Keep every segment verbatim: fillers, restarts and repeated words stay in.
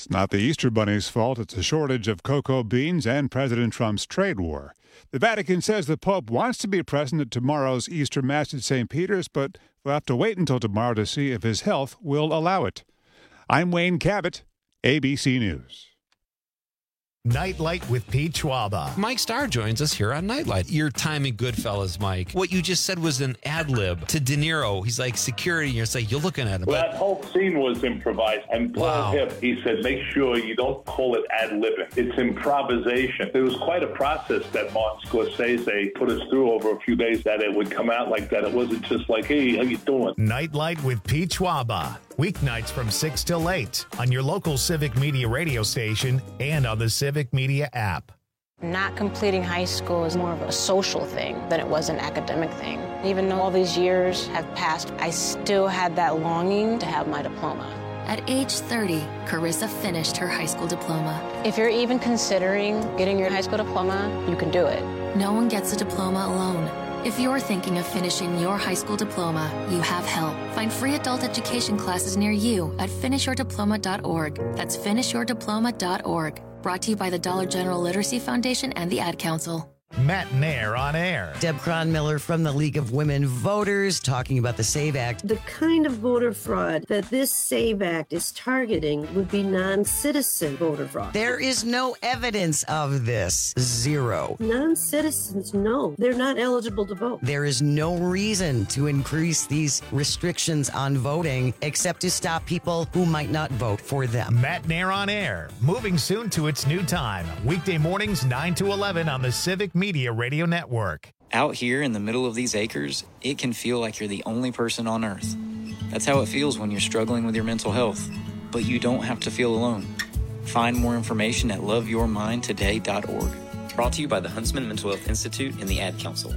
It's not the Easter Bunny's fault. It's a shortage of cocoa beans and President Trump's trade war. The Vatican says the Pope wants to be present at tomorrow's Easter Mass at Saint Peter's, but we'll have to wait until tomorrow to see if his health will allow it. I'm Wayne Cabot, A B C News. Nightlight with Pete Schwaba. Mike Starr joins us here on Nightlight. Your timing, Goodfellas, Mike. What you just said was an ad lib to De Niro. He's like security, and you're like, you're looking at him. Well, but... that whole scene was improvised. And Paul Wow. Hipp, he said, make sure you don't call it ad libbing. It's improvisation. It was quite a process that Martin Scorsese put us through over a few days, that it would come out like that. It wasn't just like, hey, how you doing? Nightlight with Pete Schwaba. Weeknights from six till eight on your local Civic Media radio station and on the Civic Media app. Not completing high school is more of a social thing than it was an academic thing. Even though all these years have passed, I still had that longing to have my diploma. At age thirty, Carissa finished her high school diploma. If you're even considering getting your high school diploma, you can do it. No one gets a diploma alone. If you're thinking of finishing your high school diploma, you have help. Find free adult education classes near you at finish your diploma dot org. That's finish your diploma dot org. Brought to you by the Dollar General Literacy Foundation and the Ad Council. Matt Nair on air. Deb Cronmiller from the League of Women Voters talking about the SAVE Act. The kind of voter fraud that this SAVE Act is targeting would be non-citizen voter fraud. There is no evidence of this. Zero. Non-citizens know they're not eligible to vote. There is no reason to increase these restrictions on voting except to stop people who might not vote for them. Matt Nair on air. Moving soon to its new time. Weekday mornings nine to eleven on the Civic Media Radio Network. Out here in the middle of these acres, it can feel like you're the only person on earth. That's how it feels when you're struggling with your mental health. But you don't have to feel alone. Find more information at love your mind today dot org. Brought to you by the Huntsman Mental Health Institute and the Ad Council.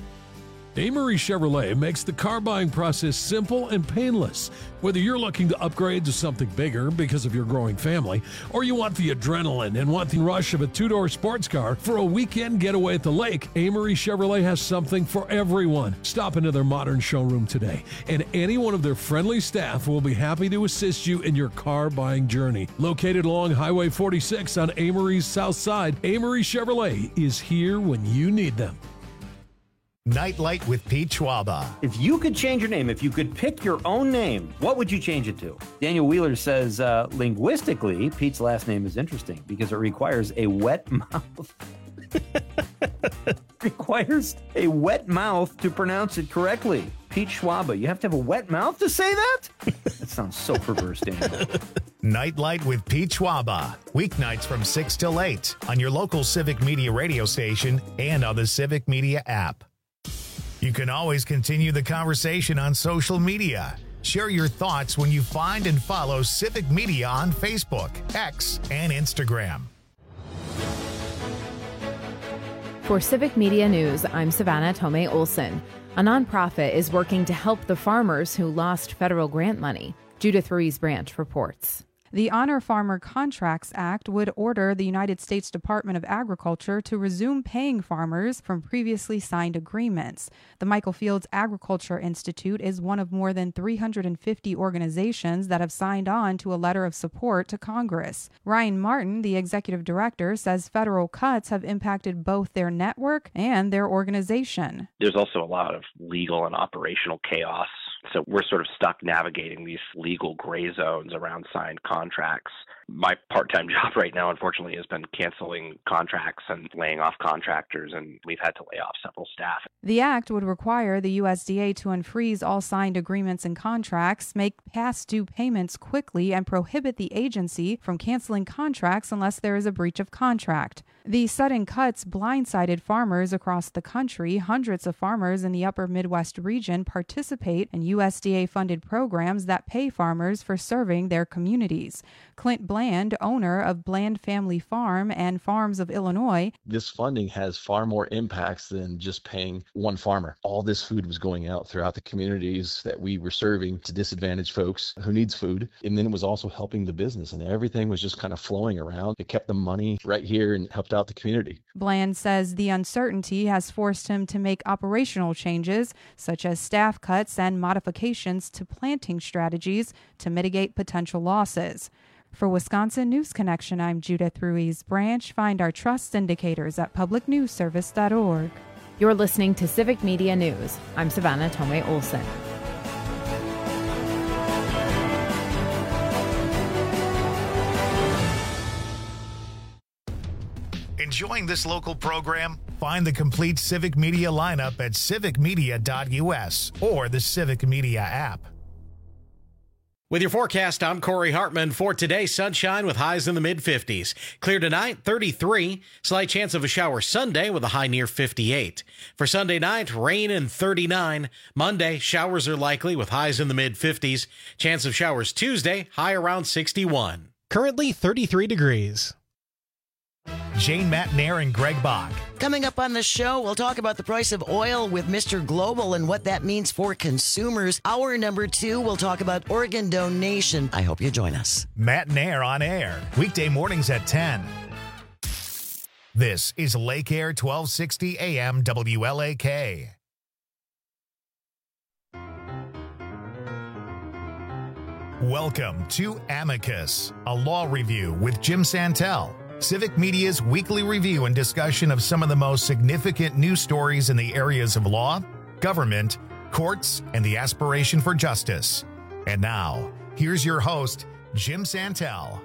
Amory Chevrolet makes the car buying process simple and painless. Whether you're looking to upgrade to something bigger because of your growing family, or you want the adrenaline and want the rush of a two-door sports car for a weekend getaway at the lake, Amory Chevrolet has something for everyone. Stop into their modern showroom today, and any one of their friendly staff will be happy to assist you in your car buying journey. Located along Highway forty-six on Amory's south side, Amory Chevrolet is here when you need them. Nightlight with Pete Schwaba. If you could change your name, if you could pick your own name, what would you change it to? Daniel Wheeler says, uh, linguistically, Pete's last name is interesting because it requires a wet mouth. requires a wet mouth to pronounce it correctly. Pete Schwaba, you have to have a wet mouth to say that? That sounds so perverse, Daniel. Nightlight with Pete Schwaba. Weeknights from six till eight on your local Civic Media radio station and on the Civic Media app. You can always continue the conversation on social media. Share your thoughts when you find and follow Civic Media on Facebook, X, and Instagram. For Civic Media News, I'm Savannah Tomei Olson. A nonprofit is working to help the farmers who lost federal grant money. Judith Ruiz Branch reports. The Honor Farmer Contracts Act would order the United States Department of Agriculture to resume paying farmers from previously signed agreements. The Michael Fields Agriculture Institute is one of more than three hundred fifty organizations that have signed on to a letter of support to Congress. Ryan Martin, the executive director, says federal cuts have impacted both their network and their organization. There's also a lot of legal and operational chaos. So we're sort of stuck navigating these legal gray zones around signed contracts. My part-time job right now, unfortunately, has been canceling contracts and laying off contractors, and we've had to lay off several staff. The act would require the U S D A to unfreeze all signed agreements and contracts, make past due payments quickly, and prohibit the agency from canceling contracts unless there is a breach of contract. The sudden cuts blindsided farmers across the country. Hundreds of farmers in the upper Midwest region participate in U S D A-funded programs that pay farmers for serving their communities. Clint Bland, owner of Bland Family Farm and Farms of Illinois. This funding has far more impacts than just paying one farmer. All this food was going out throughout the communities that we were serving to disadvantaged folks who needs food. And then it was also helping the business, and everything was just kind of flowing around. It kept the money right here and helped out the community. Bland says the uncertainty has forced him to make operational changes, such as staff cuts and modifications to planting strategies to mitigate potential losses. For Wisconsin News Connection, I'm Judith Ruiz Branch. Find our trust indicators at public news service dot org. You're listening to Civic Media News. I'm Savannah Tomei Olson. Enjoying this local program? Find the complete Civic Media lineup at civic media dot u s or the Civic Media app. With your forecast, I'm Corey Hartman. For today, sunshine with highs in the mid fifties. Clear tonight, thirty-three. Slight chance of a shower Sunday with a high near fifty-eight. For Sunday night, rain and thirty-nine. Monday, showers are likely with highs in the mid fifties. Chance of showers Tuesday, high around sixty-one. Currently thirty-three degrees. Jane Matnair and Greg Bach. Coming up on the show, we'll talk about the price of oil with Mister Global and what that means for consumers. Hour number two, we'll talk about organ donation. I hope you join us. Matnair on air, weekday mornings at ten. This is Lake Air twelve sixty A M W L A K. Welcome to Amicus, a law review with Jim Santel. Civic Media's weekly review and discussion of some of the most significant news stories in the areas of law, government, courts, and the aspiration for justice. And now, here's your host, Jim Santel.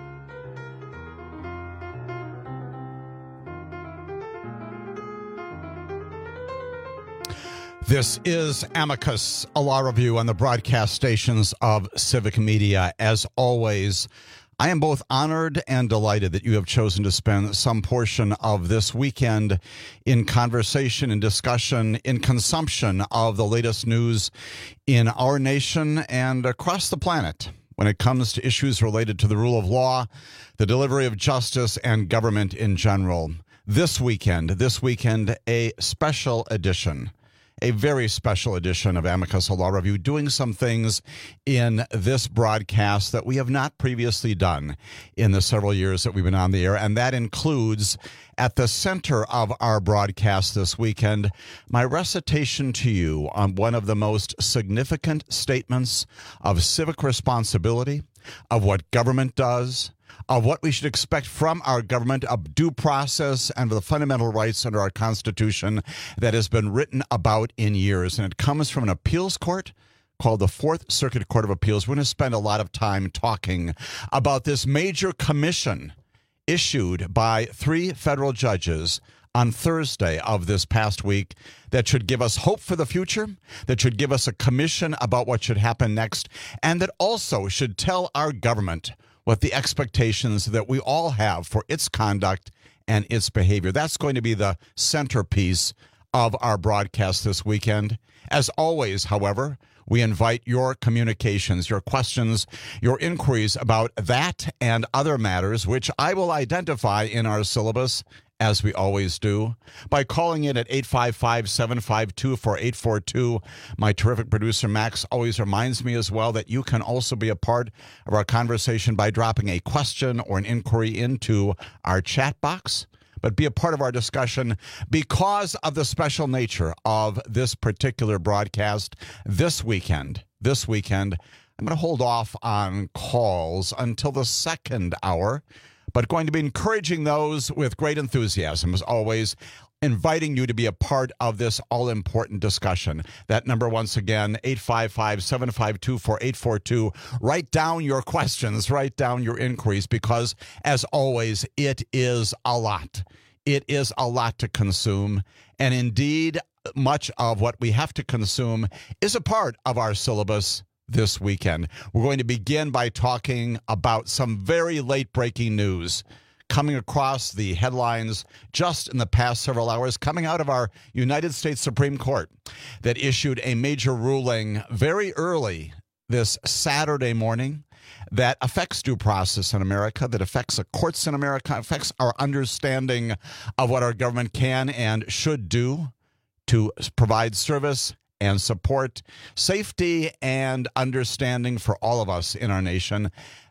This is Amicus, a law review on the broadcast stations of Civic Media. As always, I am both honored and delighted that you have chosen to spend some portion of this weekend in conversation and discussion, in consumption of the latest news in our nation and across the planet when it comes to issues related to the rule of law, the delivery of justice, and government in general. This weekend, this weekend, a special edition. A very special edition of Amicus, a law review, doing some things in this broadcast that we have not previously done in the several years that we've been on the air. And that includes, at the center of our broadcast this weekend, my recitation to you on one of the most significant statements of civic responsibility, of what government does, of what we should expect from our government, of due process and the fundamental rights under our Constitution that has been written about in years. And it comes from an appeals court called the Fourth Circuit Court of Appeals. We're going to spend a lot of time talking about this major commission issued by three federal judges on Thursday of this past week that should give us hope for the future, that should give us a commission about what should happen next, and that also should tell our government what the expectations that we all have for its conduct and its behavior. That's going to be the centerpiece of our broadcast this weekend. As always, however, we invite your communications, your questions, your inquiries about that and other matters, which I will identify in our syllabus, as we always do, by calling in at eight five five, seven five two, four eight four two. My terrific producer, Max, always reminds me as well that you can also be a part of our conversation by dropping a question or an inquiry into our chat box. But be a part of our discussion because of the special nature of this particular broadcast this weekend. This weekend, I'm going to hold off on calls until the second hour, but going to be encouraging those with great enthusiasm, as always, inviting you to be a part of this all-important discussion. That number, once again, eight five five, seven five two, four eight four two. Write down your questions, write down your inquiries, because, as always, it is a lot. It is a lot to consume, and indeed, much of what we have to consume is a part of our syllabus this weekend. We're going to begin by talking about some very late-breaking news coming across the headlines just in the past several hours, coming out of our United States Supreme Court that issued a major ruling very early this Saturday morning that affects due process in America, that affects the courts in America, affects our understanding of what our government can and should do to provide service and support, safety and understanding for all of us in our nation.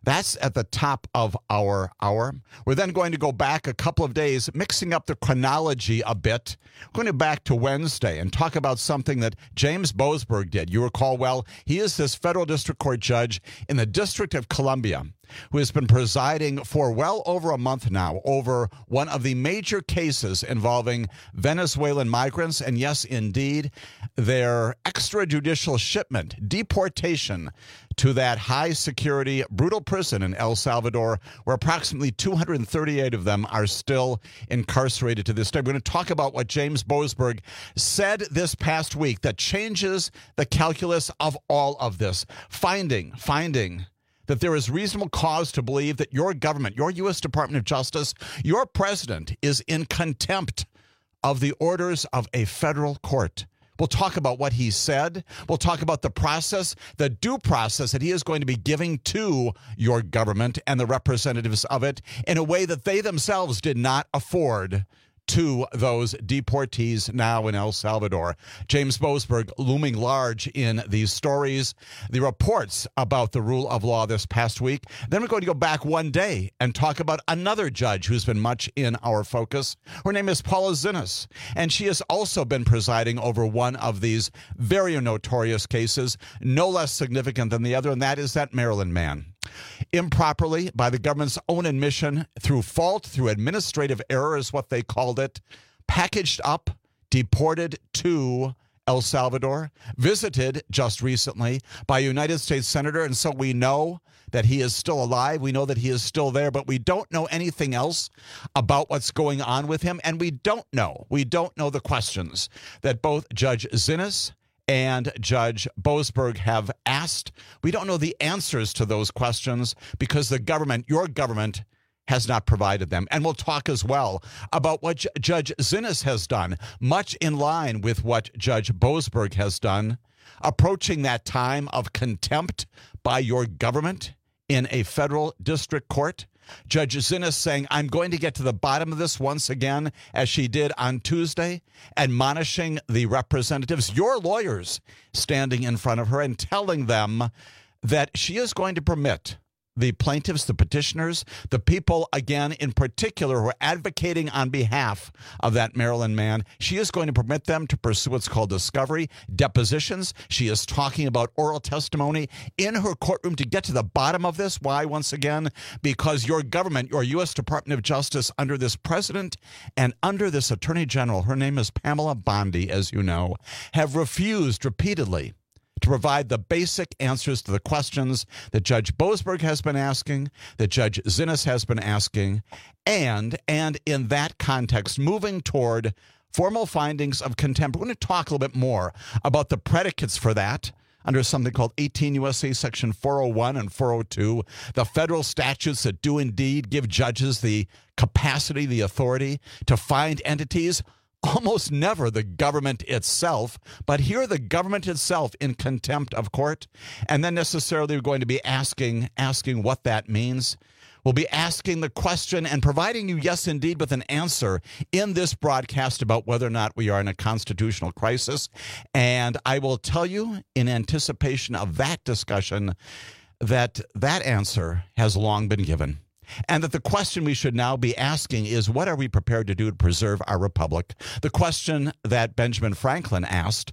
That's at the top of our hour. We're then going to go back a couple of days, mixing up the chronology a bit. We're going to back to Wednesday and talk about something that James Boasberg did. You recall well, he is this federal district court judge in the District of Columbia who has been presiding for well over a month now over one of the major cases involving Venezuelan migrants, and yes, indeed, their extrajudicial shipment, deportation to that high-security, brutal prison in El Salvador, where approximately two hundred thirty-eight of them are still incarcerated to this day. We're going to talk about what James Boasberg said this past week that changes the calculus of all of this, finding, finding that there is reasonable cause to believe that your government, your U S Department of Justice, your president is in contempt of the orders of a federal court. We'll talk about what he said. We'll talk about the process, the due process that he is going to be giving to your government and the representatives of it in a way that they themselves did not afford to those deportees now in El Salvador. James Boasberg looming large in these stories, the reports about the rule of law this past week. Then we're going to go back one day and talk about another judge who's been much in our focus. Her name is Paula Zinnes, and she has also been presiding over one of these very notorious cases, no less significant than the other, and that is that Maryland man. Improperly, by the government's own admission, through fault, through administrative error is what they called it, packaged up, deported to El Salvador, visited just recently by a United States senator, and so we know that he is still alive. We know that he is still there, but we don't know anything else about what's going on with him, and we don't know. We don't know the questions that both Judge Zinnes and Judge Boasberg have asked. We don't know the answers to those questions because the government, your government, has not provided them. And we'll talk as well about what J- Judge Zinnes has done, much in line with what Judge Boasberg has done, approaching that time of contempt by your government in a federal district court. Judge Zinnes saying, I'm going to get to the bottom of this once again, as she did on Tuesday, admonishing the representatives, your lawyers, standing in front of her and telling them that she is going to permit the plaintiffs, the petitioners, the people, again, in particular, who are advocating on behalf of that Maryland man. She is going to permit them to pursue what's called discovery, depositions. She is talking about oral testimony in her courtroom to get to the bottom of this. Why, once again? Because your government, your U S Department of Justice, under this president and under this attorney general, her name is Pamela Bondi, as you know, have refused repeatedly to provide the basic answers to the questions that Judge Boasberg has been asking, that Judge Zinnes has been asking, and, and in that context, moving toward formal findings of contempt. We're going to talk a little bit more about the predicates for that under something called eighteen U S C Section four oh one and four oh two, the federal statutes that do indeed give judges the capacity, the authority to find entities, almost never the government itself, but here the government itself in contempt of court, and then necessarily we're going to be asking asking what that means. We'll be asking the question and providing you, yes, indeed, with an answer in this broadcast about whether or not we are in a constitutional crisis. And I will tell you, in anticipation of that discussion, that that answer has long been given. And that the question we should now be asking is, what are we prepared to do to preserve our republic? The question that Benjamin Franklin asked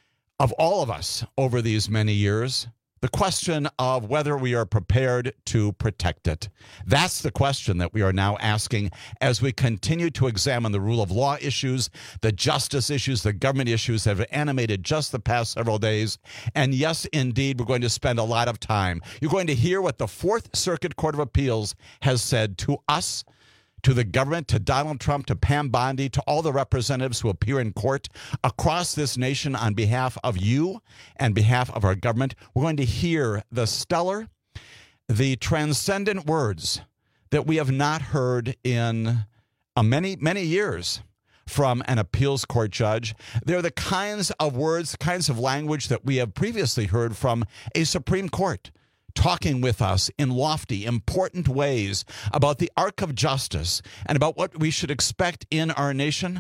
of all of us over these many years, the question of whether we are prepared to protect it. That's the question that we are now asking as we continue to examine the rule of law issues, the justice issues, the government issues that have animated just the past several days. And yes, indeed, we're going to spend a lot of time. You're going to hear what the Fourth Circuit Court of Appeals has said to us, to the government, to Donald Trump, to Pam Bondi, to all the representatives who appear in court across this nation on behalf of you and behalf of our government. We're going to hear the stellar, the transcendent words that we have not heard in uh, many, many years from an appeals court judge. They're the kinds of words, the kinds of language that we have previously heard from a Supreme Court, talking with us in lofty, important ways about the arc of justice and about what we should expect in our nation.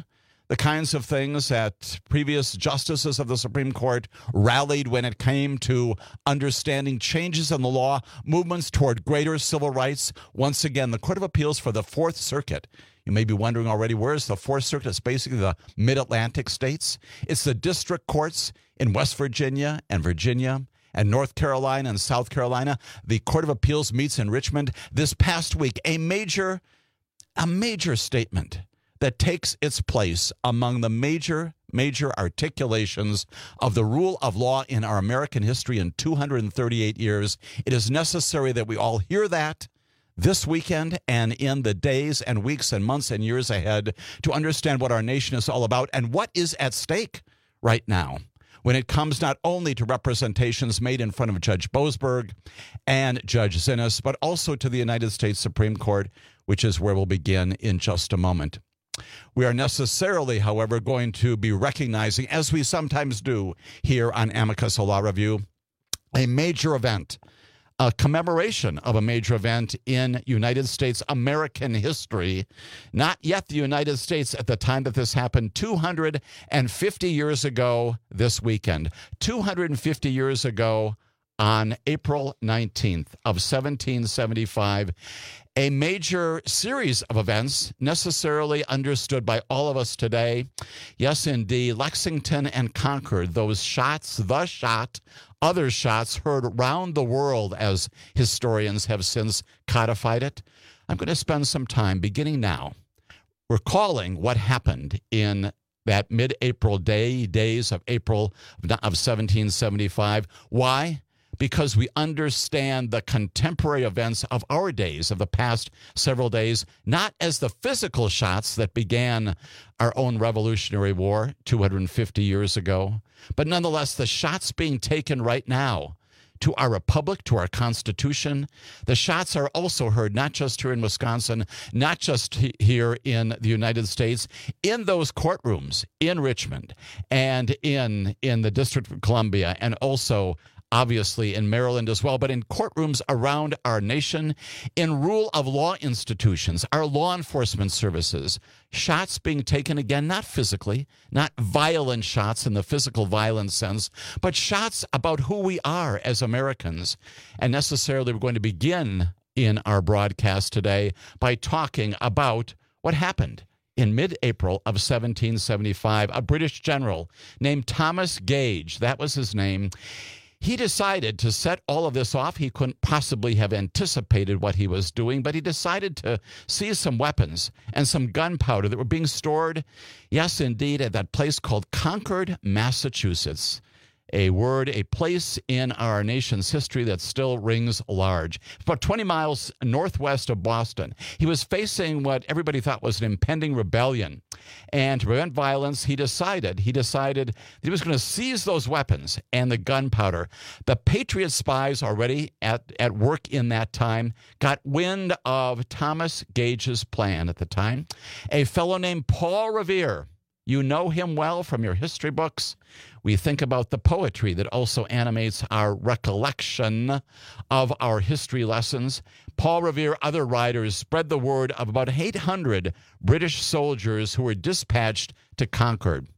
the kinds of things that previous justices of the Supreme Court rallied when it came to understanding changes in the law, movements toward greater civil rights. Once again, the Court of Appeals for the Fourth Circuit. You may be wondering already, where's the Fourth Circuit? It's basically the mid-Atlantic states. It's the district courts in West Virginia and Virginia and North Carolina and South Carolina. The Court of Appeals meets in Richmond this past week. A major, a major statement that takes its place among the major, major articulations of the rule of law in our American history in two hundred thirty-eight years. It is necessary that we all hear that this weekend and in the days and weeks and months and years ahead to understand what our nation is all about and what is at stake right now when it comes not only to representations made in front of Judge Boasberg and Judge Zinnes, but also to the United States Supreme Court, which is where we'll begin in just a moment. We are necessarily, however, going to be recognizing, as we sometimes do here on Amicus Law Review, a major event, a commemoration of a major event in United States American history, not yet the United States at the time that this happened, two hundred fifty years ago this weekend. two hundred fifty years ago on April nineteenth of seventeen seventy-five, a major series of events necessarily understood by all of us today. Yes, indeed, Lexington and Concord, those shots, the shot, other shots heard around the world as historians have since codified it. I'm going to spend some time beginning now recalling what happened in that mid-April day, days of April of seventeen seventy-five. Why? Because we understand the contemporary events of our days, of the past several days, not as the physical shots that began our own Revolutionary War two hundred fifty years ago, but nonetheless the shots being taken right now to our republic, to our Constitution. The shots are also heard not just here in Wisconsin, not just here in the United States, in those courtrooms in Richmond and in, in the District of Columbia, and also obviously in Maryland as well, but in courtrooms around our nation, in rule of law institutions, our law enforcement services, shots being taken again, not physically, not violent shots in the physical violence sense, but shots about who we are as Americans. And necessarily we're going to begin in our broadcast today by talking about what happened in mid-April of seventeen seventy-five. A British general named Thomas Gage, that was his name, he decided to set all of this off. He couldn't possibly have anticipated what he was doing, but he decided to seize some weapons and some gunpowder that were being stored, yes, indeed, at that place called Concord, Massachusetts. A word, a place in our nation's history that still rings large. About twenty miles northwest of Boston. He was facing what everybody thought was an impending rebellion. And to prevent violence, he decided, he decided that he was going to seize those weapons and the gunpowder. The Patriot spies already at, at work in that time got wind of Thomas Gage's plan at the time. A fellow named Paul Revere. You know him well from your history books. We think about the poetry that also animates our recollection of our history lessons. Paul Revere, other writers, spread the word of about eight hundred British soldiers who were dispatched to Concord.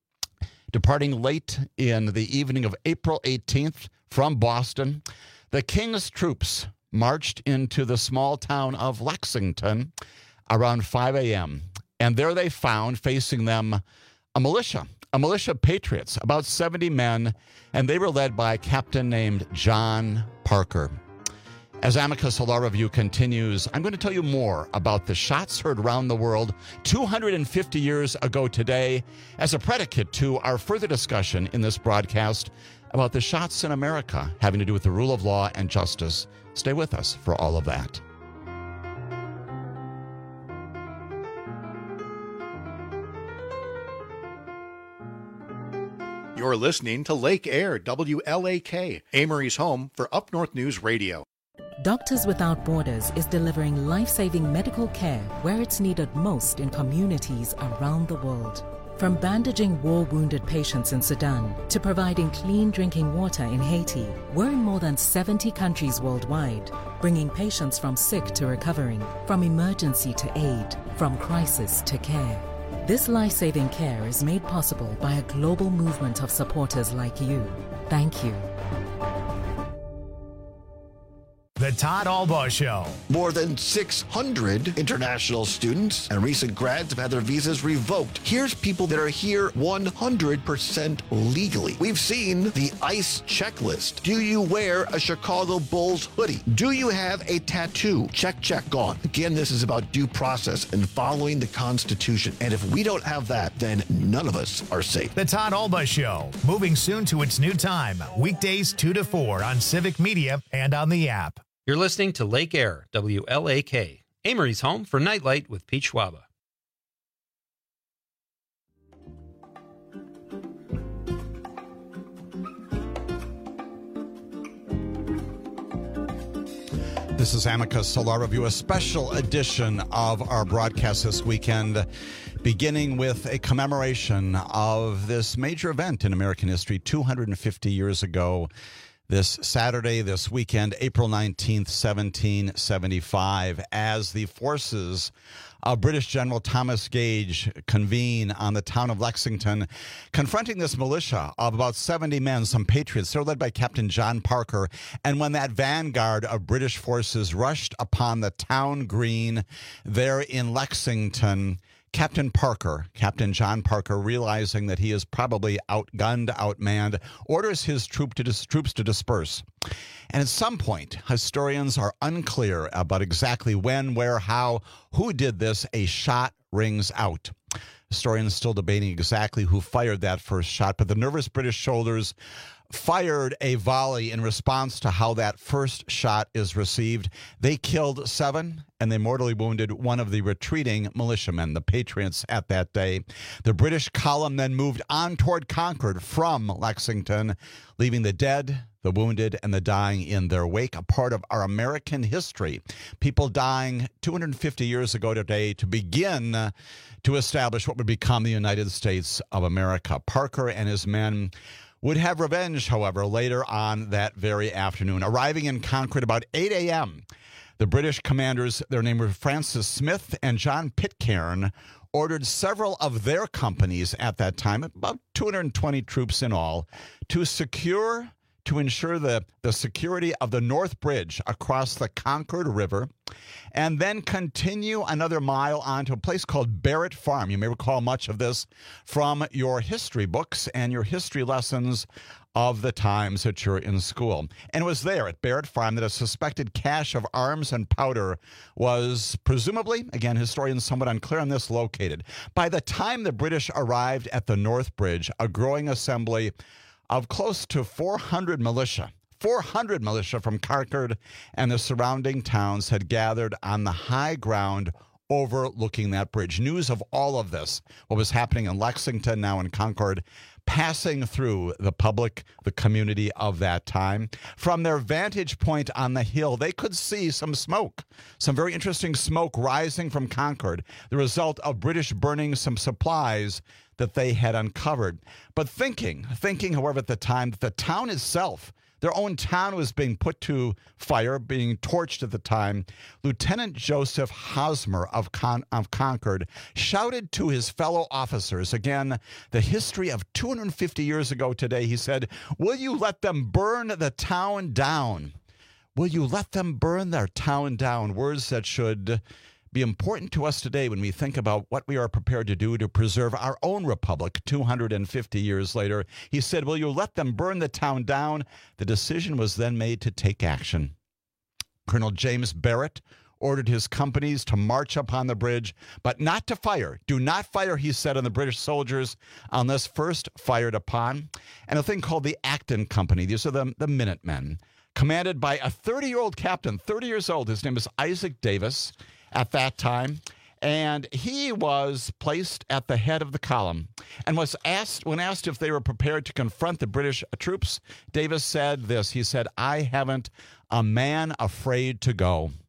Departing late in the evening of April eighteenth from Boston, the King's troops marched into the small town of Lexington around five a.m., and there they found, facing them, a militia, a militia of patriots, about seventy men, and they were led by a captain named John Parker. As Amicus Law Review continues, I'm going to tell you more about the shots heard around the world two hundred fifty years ago today as a predicate to our further discussion in this broadcast about the shots in America having to do with the rule of law and justice. Stay with us for all of that. You're listening to Lake Air, W L A K, Amory's home for Up North News Radio. Doctors Without Borders is delivering life-saving medical care where it's needed most in communities around the world. From bandaging war-wounded patients in Sudan to providing clean drinking water in Haiti, we're in more than seventy countries worldwide, bringing patients from sick to recovering, from emergency to aid, from crisis to care. This life-saving care is made possible by a global movement of supporters like you. Thank you. The Todd Albaugh Show. More than six hundred international students and recent grads have had their visas revoked. Here's people that are here one hundred percent legally. We've seen the ICE checklist. Do you wear a Chicago Bulls hoodie? Do you have a tattoo? Check, check, gone. Again, this is about due process and following the Constitution. And if we don't have that, then none of us are safe. The Todd Albaugh Show, moving soon to its new time, weekdays two to four on Civic Media and on the app. You're listening to Lake Air, W L A K, Amory's home for Nightlight with Pete Schwaba. This is Amicus Solar Review, a special edition of our broadcast this weekend, beginning with a commemoration of this major event in American history two hundred fifty years ago. This Saturday, this weekend, April nineteenth, seventeen seventy-five, as the forces of British General Thomas Gage convene on the town of Lexington, confronting this militia of about seventy men, some patriots. They're led by Captain John Parker. And when that vanguard of British forces rushed upon the town green there in Lexington, Captain Parker, Captain John Parker, realizing that he is probably outgunned, outmanned, orders his troop to dis- troops to disperse. And at some point, historians are unclear about exactly when, where, how, who did this. A shot rings out. Historians still debating exactly who fired that first shot, but the nervous British soldiers fired a volley in response to how that first shot is received. They killed seven, and they mortally wounded one of the retreating militiamen, the patriots at that day. The British column then moved on toward Concord from Lexington, leaving the dead, the wounded, and the dying in their wake, a part of our American history. People dying two hundred fifty years ago today to begin to establish what would become the United States of America. Parker and his men would have revenge, however, later on that very afternoon. Arriving in Concord about eight a.m., the British commanders, their name were Francis Smith and John Pitcairn, ordered several of their companies at that time, about two hundred twenty troops in all, to secure, to ensure the, the security of the North Bridge across the Concord River, and then continue another mile on to a place called Barrett Farm. You may recall much of this from your history books and your history lessons of the times that you're in school. And it was there at Barrett Farm that a suspected cache of arms and powder was presumably, again, historians somewhat unclear on this, located. By the time the British arrived at the North Bridge, a growing assembly of close to four hundred militia, four hundred militia from Concord and the surrounding towns had gathered on the high ground overlooking that bridge. News of all of this, what was happening in Lexington, now in Concord, passing through the public, the community of that time. From their vantage point on the hill, they could see some smoke, some very interesting smoke rising from Concord, the result of British burning some supplies that they had uncovered. But thinking, thinking, however, at the time, that the town itself, their own town was being put to fire, being torched at the time, Lieutenant Joseph Hosmer of, Con- of Concord shouted to his fellow officers, again, the history of two hundred fifty years ago today, he said, "Will you let them burn the town down? Will you let them burn their town down?" Words that should be important to us today when we think about what we are prepared to do to preserve our own republic two hundred fifty years later. He said, "Will you let them burn the town down?" The decision was then made to take action. Colonel James Barrett ordered his companies to march upon the bridge, but not to fire. Do not fire, he said, on the British soldiers unless first fired upon. And a thing called the Acton Company, these are the, the Minutemen, commanded by a thirty-year-old captain, thirty years old. His name is Isaac Davis at that time, and he was placed at the head of the column and was asked, when asked if they were prepared to confront the British troops, Davis said this. He said, "I haven't a man afraid to go."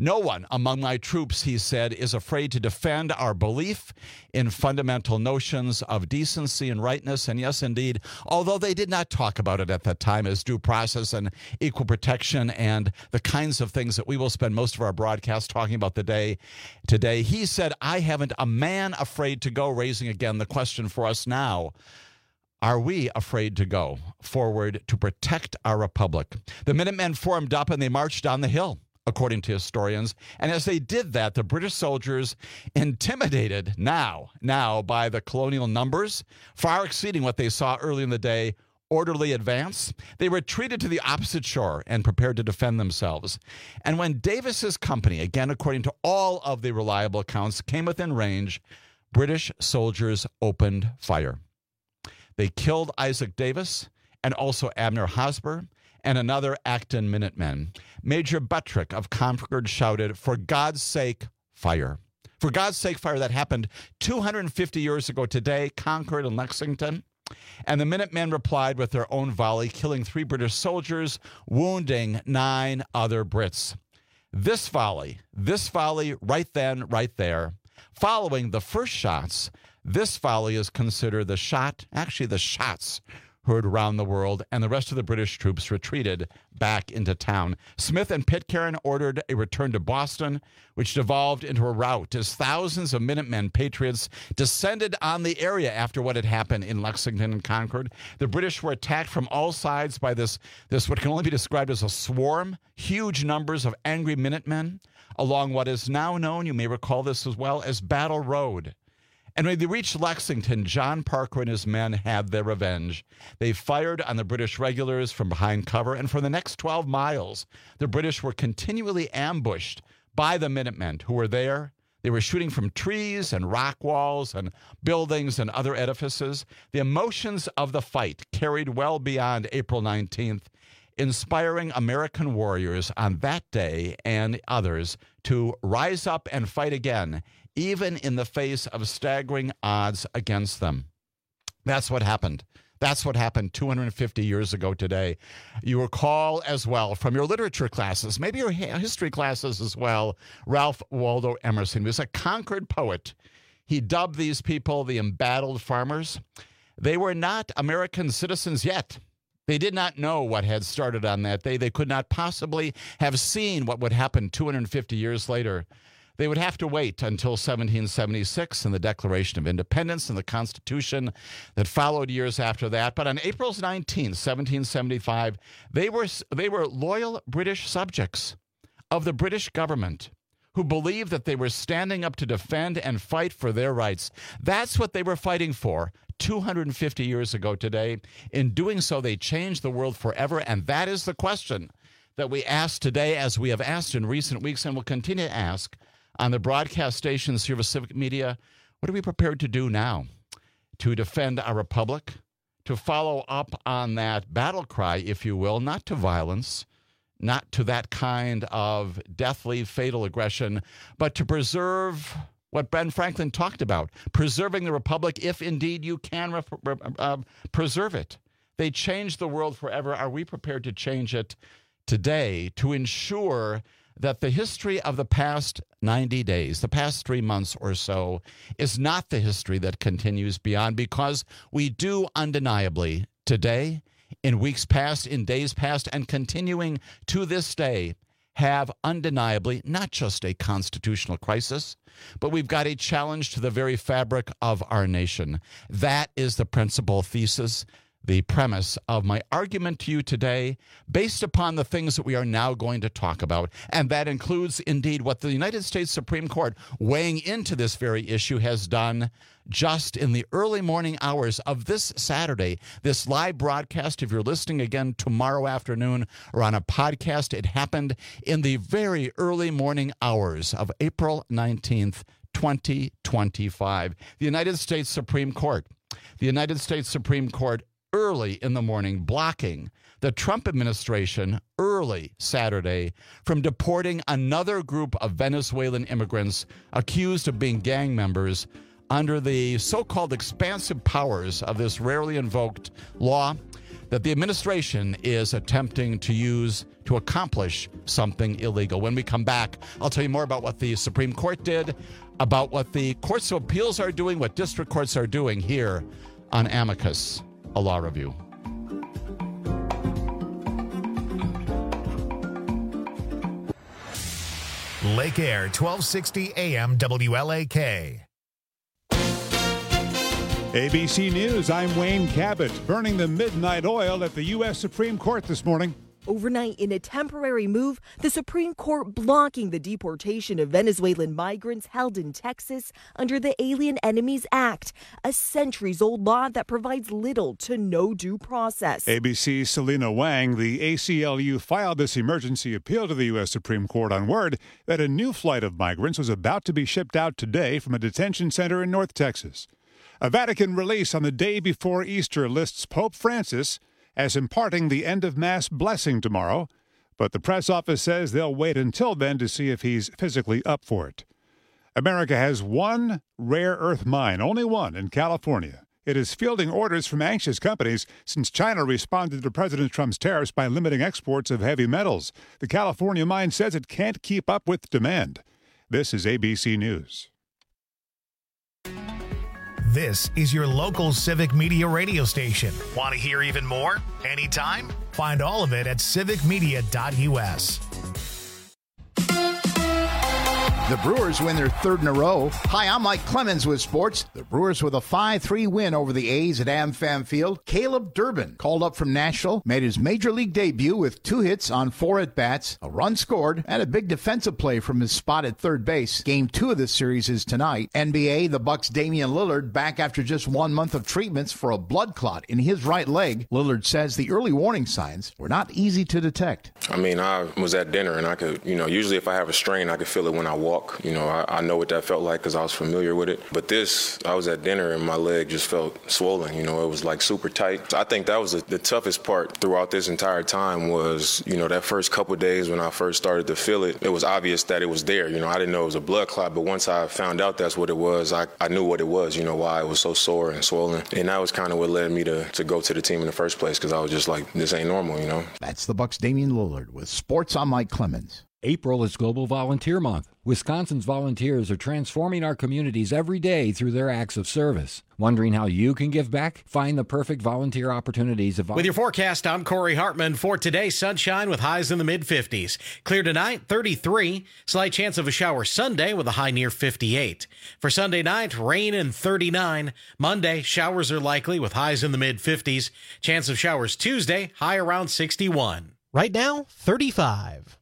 No one among my troops, he said, is afraid to defend our belief in fundamental notions of decency and rightness. And yes, indeed, although they did not talk about it at that time as due process and equal protection and the kinds of things that we will spend most of our broadcast talking about the day today, he said, I haven't a man afraid to go, raising again the question for us now. Are we afraid to go forward to protect our republic? The Minutemen formed up and they marched down the hill, according to historians. And as they did that, the British soldiers, intimidated now, now by the colonial numbers, far exceeding what they saw early in the day, orderly advance, they retreated to the opposite shore and prepared to defend themselves. And when Davis's company, again according to all of the reliable accounts, came within range, British soldiers opened fire. They killed Isaac Davis and also Abner Hosmer and another Acton Minutemen. Major Buttrick of Concord shouted, "For God's sake, fire." For God's sake, fire. That happened two hundred fifty years ago today, Concord and Lexington. And the Minutemen replied with their own volley, killing three British soldiers, wounding nine other Brits. This volley, this volley right then, right there, following the first shots, this volley is considered the shot, actually the shots heard around the world, and the rest of the British troops retreated back into town. Smith and Pitcairn ordered a return to Boston, which devolved into a rout as thousands of Minutemen patriots descended on the area after what had happened in Lexington and Concord. The British were attacked from all sides by this, this what can only be described as a swarm, huge numbers of angry Minutemen along what is now known, you may recall this as well, as Battle Road. And when they reached Lexington, John Parker and his men had their revenge. They fired on the British regulars from behind cover, and for the next twelve miles, the British were continually ambushed by the Minutemen who were there. They were shooting from trees and rock walls and buildings and other edifices. The emotions of the fight carried well beyond April nineteenth, inspiring American warriors on that day and others to rise up and fight again, even in the face of staggering odds against them. That's what happened. That's what happened two hundred fifty years ago today. You recall as well from your literature classes, maybe your history classes as well, Ralph Waldo Emerson was a Concord poet. He dubbed these people the embattled farmers. They were not American citizens yet. They did not know what had started on that day. They could not possibly have seen what would happen two hundred fifty years later. They would have to wait until seventeen seventy-six and the Declaration of Independence and the Constitution that followed years after that. But on April nineteenth, seventeen seventy-five, they were, they were loyal British subjects of the British government who believed that they were standing up to defend and fight for their rights. That's what they were fighting for two hundred fifty years ago today. In doing so, they changed the world forever, and that is the question that we ask today, as we have asked in recent weeks and will continue to ask on the broadcast stations here with Civic Media. What are we prepared to do now to defend our republic, to follow up on that battle cry, if you will, not to violence, not to that kind of deathly, fatal aggression, but to preserve what Ben Franklin talked about, preserving the republic if indeed you can re- re- uh, preserve it. They changed the world forever. Are we prepared to change it today to ensure that the history of the past ninety days, the past three months or so, is not the history that continues beyond? Because we do undeniably today, in weeks past, in days past, and continuing to this day, have undeniably not just a constitutional crisis, but we've got a challenge to the very fabric of our nation. That is the principal thesis, the premise of my argument to you today, based upon the things that we are now going to talk about. And that includes, indeed, what the United States Supreme Court, weighing into this very issue, has done just in the early morning hours of this Saturday. This live broadcast, if you're listening again tomorrow afternoon or on a podcast, it happened in the very early morning hours of April nineteenth, twenty twenty-five. The United States Supreme Court, the United States Supreme Court early in the morning, blocking the Trump administration early Saturday from deporting another group of Venezuelan immigrants accused of being gang members under the so-called expansive powers of this rarely invoked law that the administration is attempting to use to accomplish something illegal. When we come back, I'll tell you more about what the Supreme Court did, about what the courts of appeals are doing, what district courts are doing here on Amicus, a law review. Lake Air, twelve sixty A M W L A K. A B C News, I'm Wayne Cabot. Burning the midnight oil at the U S Supreme Court this morning. Overnight, in a temporary move, the Supreme Court blocking the deportation of Venezuelan migrants held in Texas under the Alien Enemies Act, a centuries-old law that provides little to no due process. A B C's Selena Wang, the A C L U, filed this emergency appeal to the U S Supreme Court on word that a new flight of migrants was about to be shipped out today from a detention center in North Texas. A Vatican release on the day before Easter lists Pope Francis as imparting the end-of-Mass blessing tomorrow, but the press office says they'll wait until then to see if he's physically up for it. America has one rare earth mine, only one, in California. It is fielding orders from anxious companies since China responded to President Trump's tariffs by limiting exports of heavy metals. The California mine says it can't keep up with demand. This is A B C News. This is your local Civic Media radio station. Want to hear even more? Anytime? Find all of it at civic media dot U S. The Brewers win their third in a row. Hi, I'm Mike Clemens with sports. The Brewers with a five three win over the A's at AmFam Field. Caleb Durbin, called up from Nashville, made his major league debut with two hits on four at-bats, a run scored, and a big defensive play from his spot at third base. Game two of this series is tonight. N B A, the Bucks' Damian Lillard back after just one month of treatments for a blood clot in his right leg. Lillard says the early warning signs were not easy to detect. I mean, I was at dinner, and I could, you know, usually if I have a strain, I could feel it when I walk. You know, I, I know what that felt like because I was familiar with it. But this, I was at dinner and my leg just felt swollen. You know, it was like super tight. So I think that was the, the toughest part throughout this entire time was, you know, that first couple of days when I first started to feel it, it was obvious that it was there. You know, I didn't know it was a blood clot, but once I found out that's what it was, I, I knew what it was, you know, why it was so sore and swollen. And that was kind of what led me to, to go to the team in the first place because I was just like, this ain't normal, you know. That's the Bucks' Damian Lillard with Sports. I'm Mike Clemens. April is Global Volunteer Month. Wisconsin's volunteers are transforming our communities every day through their acts of service. Wondering how you can give back? Find the perfect volunteer opportunities. At vol- with your forecast, I'm Corey Hartman. For today, sunshine with highs in the mid-fifties. Clear tonight, thirty-three. Slight chance of a shower Sunday with a high near fifty-eight. For Sunday night, rain and thirty-nine. Monday, showers are likely with highs in the mid-fifties. Chance of showers Tuesday, high around sixty-one. Right now, thirty-five.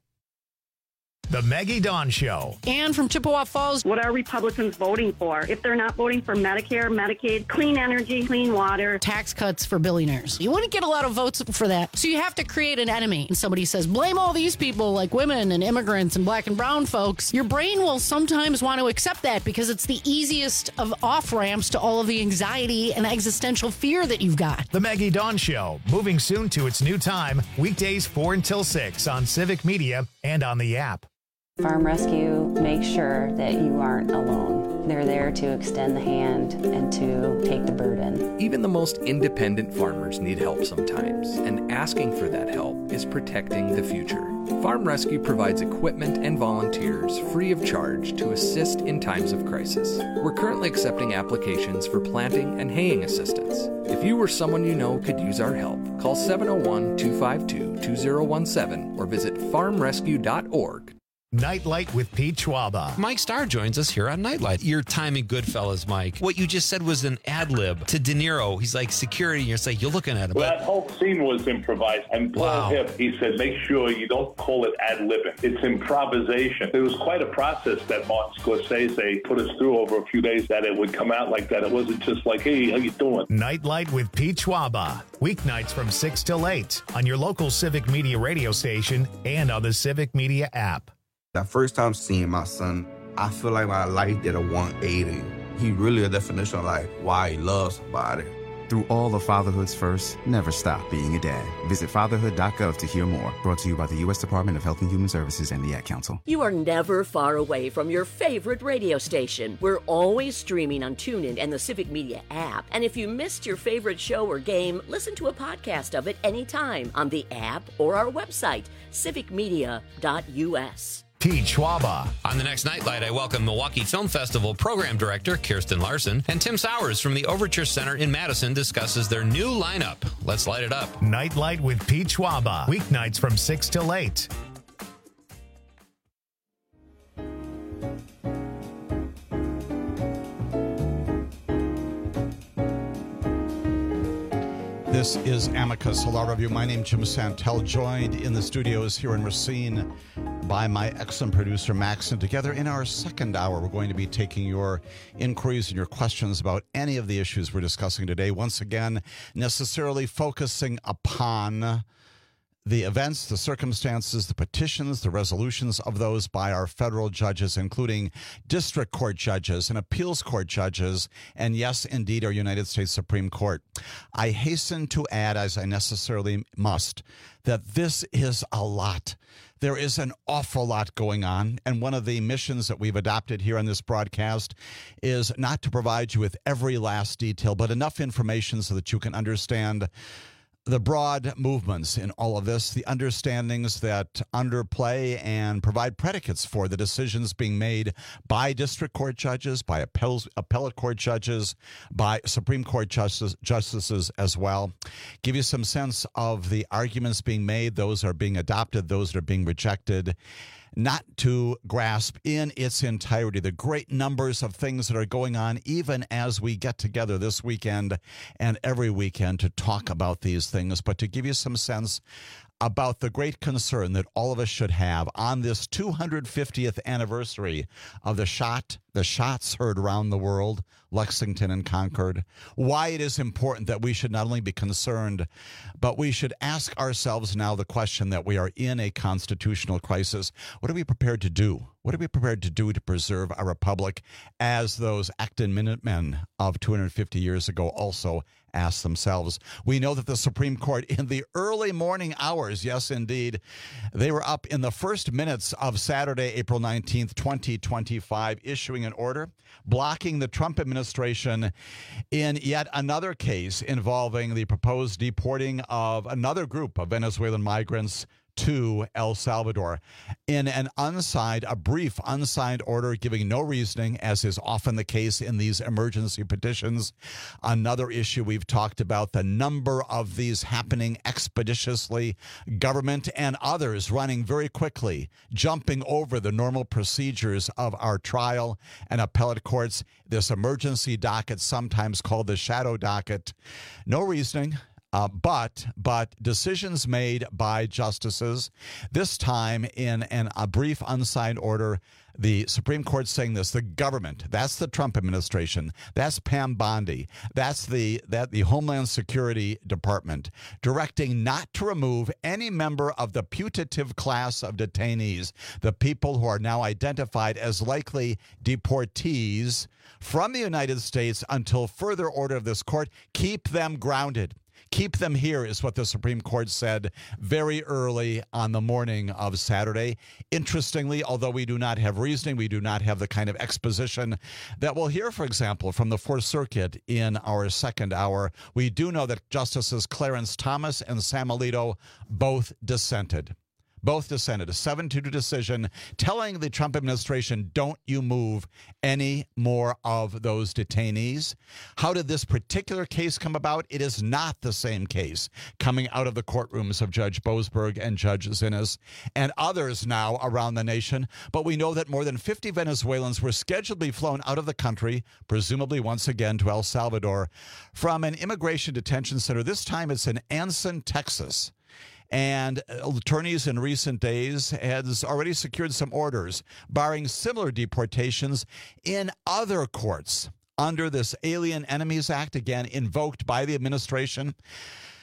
The Maggie Dawn Show. Ann from Chippewa Falls. What are Republicans voting for? If they're not voting for Medicare, Medicaid, clean energy, clean water, tax cuts for billionaires, you wouldn't get a lot of votes for that. So you have to create an enemy. And somebody says, blame all these people like women and immigrants and black and brown folks. Your brain will sometimes want to accept that because it's the easiest of off-ramps to all of the anxiety and existential fear that you've got. The Maggie Dawn Show, moving soon to its new time, weekdays four until six on Civic Media and on the app. Farm Rescue makes sure that you aren't alone. They're there to extend the hand and to take the burden. Even the most independent farmers need help sometimes, and asking for that help is protecting the future. Farm Rescue provides equipment and volunteers free of charge to assist in times of crisis. We're currently accepting applications for planting and haying assistance. If you or someone you know could use our help, call seven oh one, two five two, two oh one seven or visit farm rescue dot org. Nightlight with Pete Schwaba. Mike Starr joins us here on Nightlight. Your timing Goodfellas, Mike. What you just said was an ad lib to De Niro. He's like security, and you're like, you're looking at him. Well, that whole scene was improvised. And Paul Wow. Hip, he said, make sure you don't call it ad libbing. It's improvisation. It was quite a process that Martin Scorsese put us through over a few days that it would come out like that. It wasn't just like, hey, how you doing? Nightlight with Pete Schwaba. Weeknights from six till eight on your local Civic Media radio station and on the Civic Media app. That first time seeing my son, I feel like my life did a one eighty. He really a definition of like why he loves somebody. Through all of fatherhood's firsts, never stop being a dad. Visit fatherhood dot gov to hear more. Brought to you by the U S Department of Health and Human Services and the Ad Council. You are never far away from your favorite radio station. We're always streaming on TuneIn and the Civic Media app. And if you missed your favorite show or game, listen to a podcast of it anytime on the app or our website, civic media dot u s. Pete Schwaba. On the next Nightlight, I welcome Milwaukee Film Festival Program Director Kirsten Larson, and Tim Sowers from the Overture Center in Madison discusses their new lineup. Let's light it up. Nightlight with Pete Schwaba. Weeknights from six till eight. This is Amicus, a law review. My name is Jim Santel, joined in the studios here in Racine by my excellent producer, Max. And together in our second hour, we're going to be taking your inquiries and your questions about any of the issues we're discussing today. Once again, necessarily focusing upon the events, the circumstances, the petitions, the resolutions of those by our federal judges, including district court judges and appeals court judges, and yes, indeed, our United States Supreme Court. I hasten to add, as I necessarily must, that this is a lot. There is an awful lot going on, and one of the missions that we've adopted here on this broadcast is not to provide you with every last detail, but enough information so that you can understand the broad movements in all of this, the understandings that underplay and provide predicates for the decisions being made by district court judges, by appellate, appellate court judges, by Supreme Court justice, justices as well. Give you some sense of the arguments being made, those are being adopted, those that are being rejected. Not to grasp in its entirety the great numbers of things that are going on, even as we get together this weekend and every weekend to talk about these things, but to give you some sense about the great concern that all of us should have on this two hundred fiftieth anniversary of the shot, the shots heard around the world, Lexington and Concord, why it is important that we should not only be concerned, but we should ask ourselves now the question that we are in a constitutional crisis. What are we prepared to do? What are we prepared to do to preserve our republic, as those Acton Minutemen of two hundred fifty years ago also asked themselves? We know that the Supreme Court in the early morning hours, yes, indeed, they were up in the first minutes of Saturday, April nineteenth, twenty twenty-five, issuing an order blocking the Trump administration in yet another case involving the proposed deporting of another group of Venezuelan migrants to El Salvador in an unsigned, a brief unsigned order giving no reasoning, as is often the case in these emergency petitions. Another issue we've talked about, the number of these happening expeditiously, government and others running very quickly, jumping over the normal procedures of our trial and appellate courts. This emergency docket, sometimes called the shadow docket, no reasoning. Uh, but but decisions made by justices, this time in an, a brief unsigned order, the Supreme Court saying this, the government, that's the Trump administration, that's Pam Bondi, that's the that the Homeland Security Department, directing not to remove any member of the putative class of detainees, the people who are now identified as likely deportees from the United States until further order of this court. Keep them grounded. Keep them here is what the Supreme Court said very early on the morning of Saturday. Interestingly, although we do not have reasoning, we do not have the kind of exposition that we'll hear, for example, from the Fourth Circuit in our second hour. We do know that Justices Clarence Thomas and Sam Alito both dissented. Both dissented, a seven two decision telling the Trump administration, don't you move any more of those detainees. How did this particular case come about? It is not the same case coming out of the courtrooms of Judge Boasberg and Judge Zinnes and others now around the nation. But we know that more than fifty Venezuelans were scheduled to be flown out of the country, presumably once again to El Salvador, from an immigration detention center. This time it's in Anson, Texas. And attorneys in recent days has already secured some orders barring similar deportations in other courts under this Alien Enemies Act, again invoked by the administration.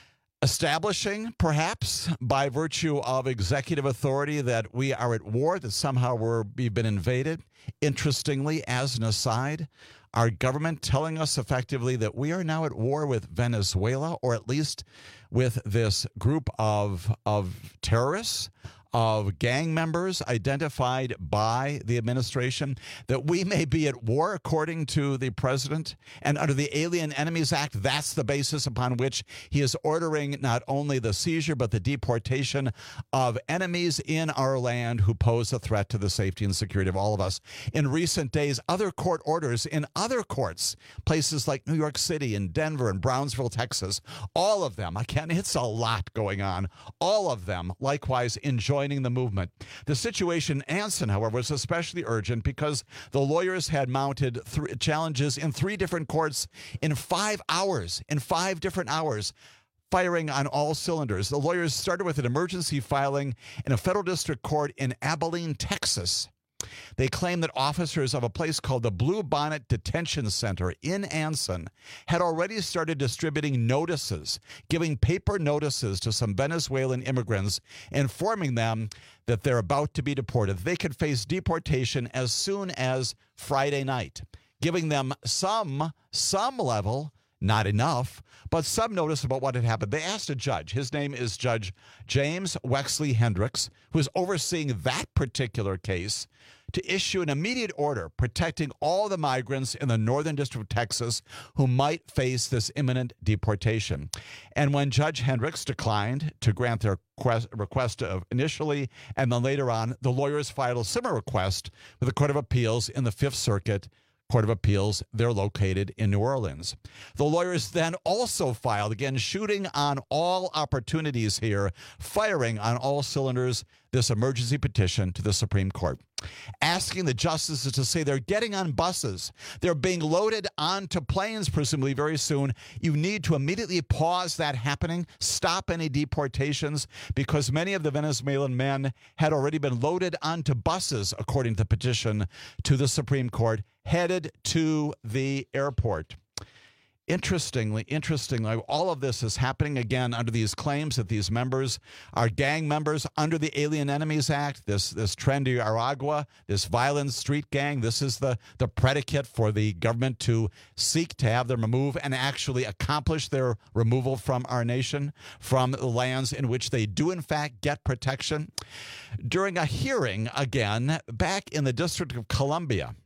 establishing, perhaps, by virtue of executive authority, that we are at war, that somehow we're, we've been invaded. Interestingly, as an aside, our government telling us effectively that we are now at war with Venezuela, or at least with this group of, of terrorists, of gang members identified by the administration, that we may be at war, according to the president. And under the Alien Enemies Act, that's the basis upon which he is ordering not only the seizure, but the deportation of enemies in our land who pose a threat to the safety and security of all of us. In recent days, other court orders in other courts, places like New York City and Denver and Brownsville, Texas, all of them, again, it's a lot going on, all of them likewise enjoying the movement. The situation in Anson, however, was especially urgent because the lawyers had mounted th- challenges in three different courts in five hours, in five different hours, firing on all cylinders. The lawyers started with an emergency filing in a federal district court in Abilene, Texas. They claim that officers of a place called the Blue Bonnet Detention Center in Anson had already started distributing notices, giving paper notices to some Venezuelan immigrants, informing them that they're about to be deported. They could face deportation as soon as Friday night, giving them some, some level, not enough, but some notice about what had happened. They asked a judge. His name is Judge James Wexley Hendricks, who is overseeing that particular case, to issue an immediate order protecting all the migrants in the Northern District of Texas who might face this imminent deportation. And when Judge Hendricks declined to grant their request of initially and then later on, the lawyers filed a similar request with the Court of Appeals in the Fifth Circuit Court of Appeals. They're located in New Orleans. The lawyers then also filed, again, shooting on all opportunities here, firing on all cylinders, this emergency petition to the Supreme Court, asking the justices to say they're getting on buses. They're being loaded onto planes, presumably very soon. You need to immediately pause that happening, stop any deportations, because many of the Venezuelan men had already been loaded onto buses, according to the petition to the Supreme Court, headed to the airport. Interestingly, interestingly, all of this is happening again under these claims that these members are gang members under the Alien Enemies Act, this this trendy Aragua, this violent street gang. This is the, the predicate for the government to seek to have them remove and actually accomplish their removal from our nation, from the lands in which they do in fact get protection. During a hearing, again, back in the District of Columbia,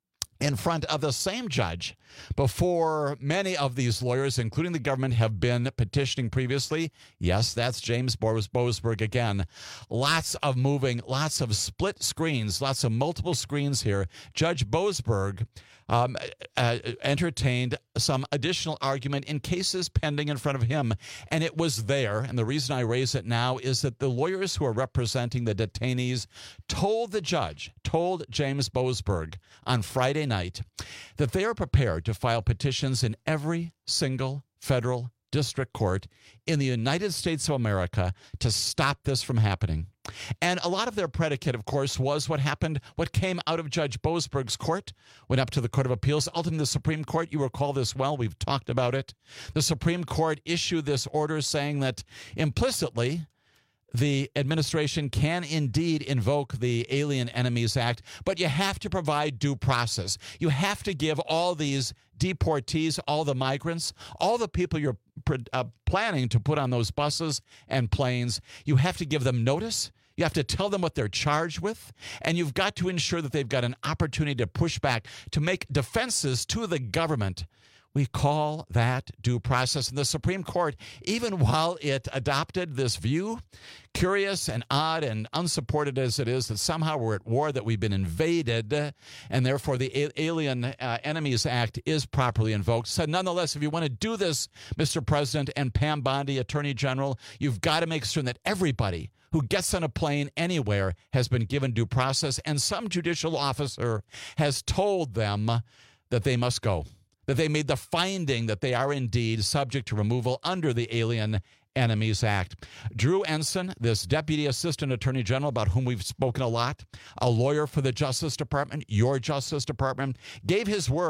in front of the same judge, before many of these lawyers, including the government, have been petitioning previously. Yes, that's James Boasberg again. Lots of moving, lots of split screens, lots of multiple screens here. Judge Boasberg um, uh, entertained some additional argument in cases pending in front of him, and it was there. And the reason I raise it now is that the lawyers who are representing the detainees told the judge, told James Boasberg on Friday night that they are prepared to file petitions in every single federal district court in the United States of America to stop this from happening. And a lot of their predicate, of course, was what happened, what came out of Judge Boasberg's court, went up to the Court of Appeals, ultimately the Supreme Court. You recall this well. We've talked about it. The Supreme Court issued this order saying that implicitly the administration can indeed invoke the Alien Enemies Act, but you have to provide due process. You have to give all these deportees, all the migrants, all the people you're uh, planning to put on those buses and planes, you have to give them notice. You have to tell them what they're charged with, and you've got to ensure that they've got an opportunity to push back, to make defenses to the government. We call that due process. And the Supreme Court, even while it adopted this view, curious and odd and unsupported as it is, that somehow we're at war, that we've been invaded, and therefore the Alien uh, Enemies Act is properly invoked, said, nonetheless, if you want to do this, Mister President and Pam Bondi, Attorney General, you've got to make certain that everybody who gets on a plane anywhere has been given due process, and some judicial officer has told them that they must go, that they made the finding that they are indeed subject to removal under the Alien Enemies Act. Drew Ensign, this Deputy Assistant Attorney General, about whom we've spoken a lot, a lawyer for the Justice Department, your Justice Department, gave his word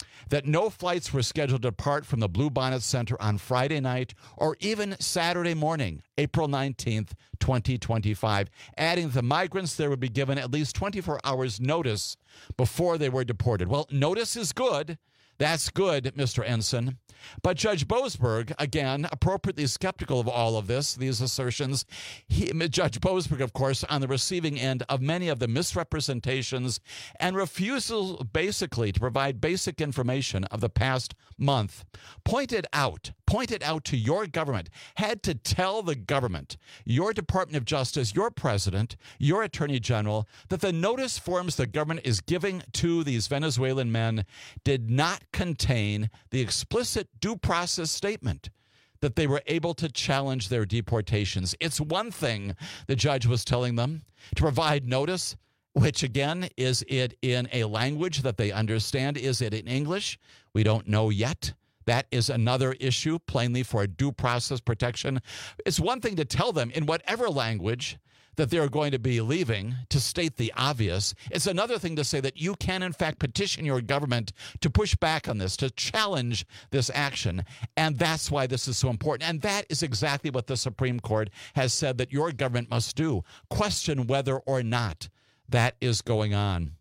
that no flights were scheduled to depart from the Bluebonnet Center on Friday night or even Saturday morning, April nineteenth, twenty twenty-five, adding the migrants there would be given at least twenty-four hours notice before they were deported. Well, notice is good. That's good, Mister Ensign. But Judge Boasberg, again, appropriately skeptical of all of this, these assertions, he, Judge Boasberg, of course, on the receiving end of many of the misrepresentations and refusal, basically, to provide basic information of the past month, pointed out, pointed out to your government, had to tell the government, your Department of Justice, your president, your attorney general, that the notice forms the government is giving to these Venezuelan men did not contain the explicit due process statement that they were able to challenge their deportations. It's one thing, the judge was telling them, to provide notice, which again, is it in a language that they understand? Is it in English? We don't know yet. That is another issue, plainly for due process protection. It's one thing to tell them in whatever language that they're going to be leaving, to state the obvious. It's another thing to say that you can, in fact, petition your government to push back on this, to challenge this action. And that's why this is so important. And that is exactly what the Supreme Court has said that your government must do. Question whether or not that is going on.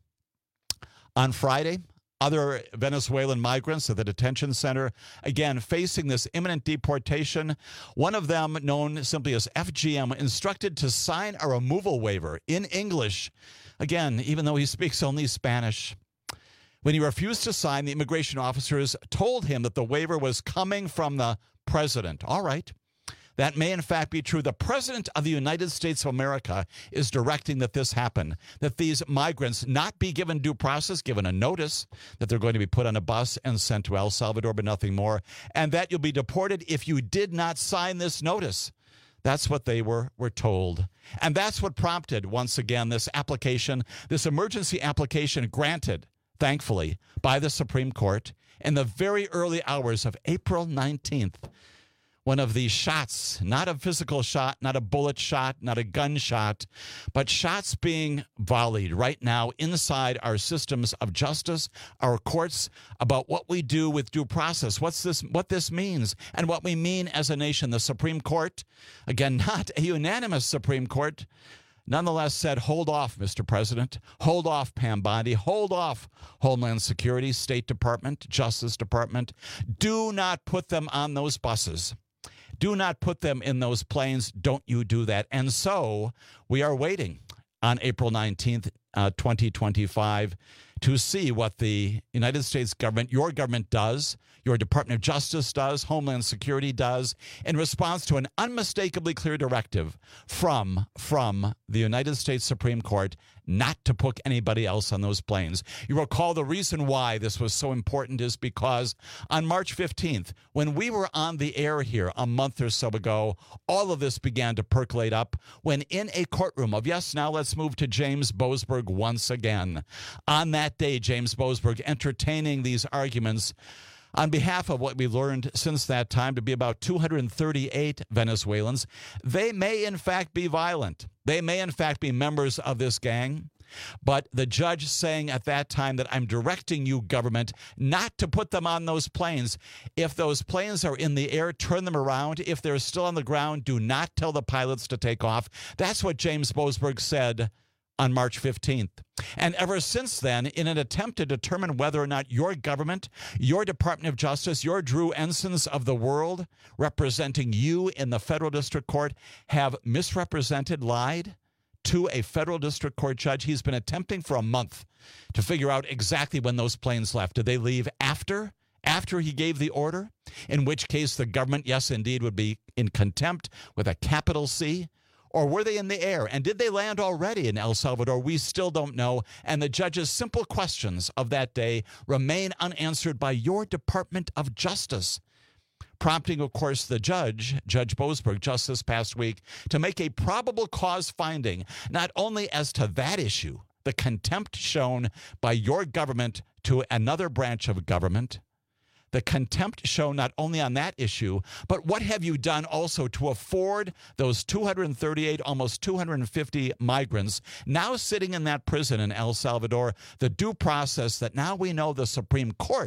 On Friday, other Venezuelan migrants at the detention center, again, facing this imminent deportation. One of them, known simply as F G M, instructed to sign a removal waiver in English, again, even though he speaks only Spanish. When he refused to sign, the immigration officers told him that the waiver was coming from the president. All right. That may, in fact, be true. The President of the United States of America is directing that this happen, that these migrants not be given due process, given a notice that they're going to be put on a bus and sent to El Salvador, but nothing more, and that you'll be deported if you did not sign this notice. That's what they were, were told. And that's what prompted, once again, this application, this emergency application granted, thankfully, by the Supreme Court in the very early hours of April nineteenth. One of these shots, not a physical shot, not a bullet shot, not a gunshot, but shots being volleyed right now inside our systems of justice, our courts, about what we do with due process, what's this, what this means, and what we mean as a nation. The Supreme Court, again, not a unanimous Supreme Court, nonetheless said, hold off, Mister President. Hold off, Pam Bondi. Hold off, Homeland Security, State Department, Justice Department. Do not put them on those buses. Do not put them in those planes. Don't you do that. And so we are waiting on April nineteenth, uh, twenty twenty-five, to see what the United States government, your government does, your Department of Justice does, Homeland Security does, in response to an unmistakably clear directive from, from the United States Supreme Court not to put anybody else on those planes. You recall the reason why this was so important is because on March fifteenth, when we were on the air here a month or so ago, all of this began to percolate up when in a courtroom of, yes, now let's move to James Boasberg once again. On that day, James Boasberg entertaining these arguments on behalf of what we learned since that time to be about two hundred thirty-eight Venezuelans. They may, in fact, be violent. They may, in fact, be members of this gang. But the judge saying at that time that I'm directing you, government, not to put them on those planes. If those planes are in the air, turn them around. If they're still on the ground, do not tell the pilots to take off. That's what James Boasberg said on March fifteenth. And ever since then, in an attempt to determine whether or not your government, your Department of Justice, your Drew Ensigns of the world, representing you in the federal district court, have misrepresented, lied to a federal district court judge, he's been attempting for a month to figure out exactly when those planes left. Did they leave after? After he gave the order? In which case the government, yes, indeed, would be in contempt with a capital C. Or were they in the air? And did they land already in El Salvador? We still don't know. And the judge's simple questions of that day remain unanswered by your Department of Justice, prompting, of course, the judge, Judge Boasberg, just this past week, to make a probable cause finding, not only as to that issue, the contempt shown by your government to another branch of government, the contempt shown not only on that issue, but what have you done also to afford those two hundred thirty-eight, almost two hundred fifty migrants now sitting in that prison in El Salvador, the due process that now we know the Supreme Court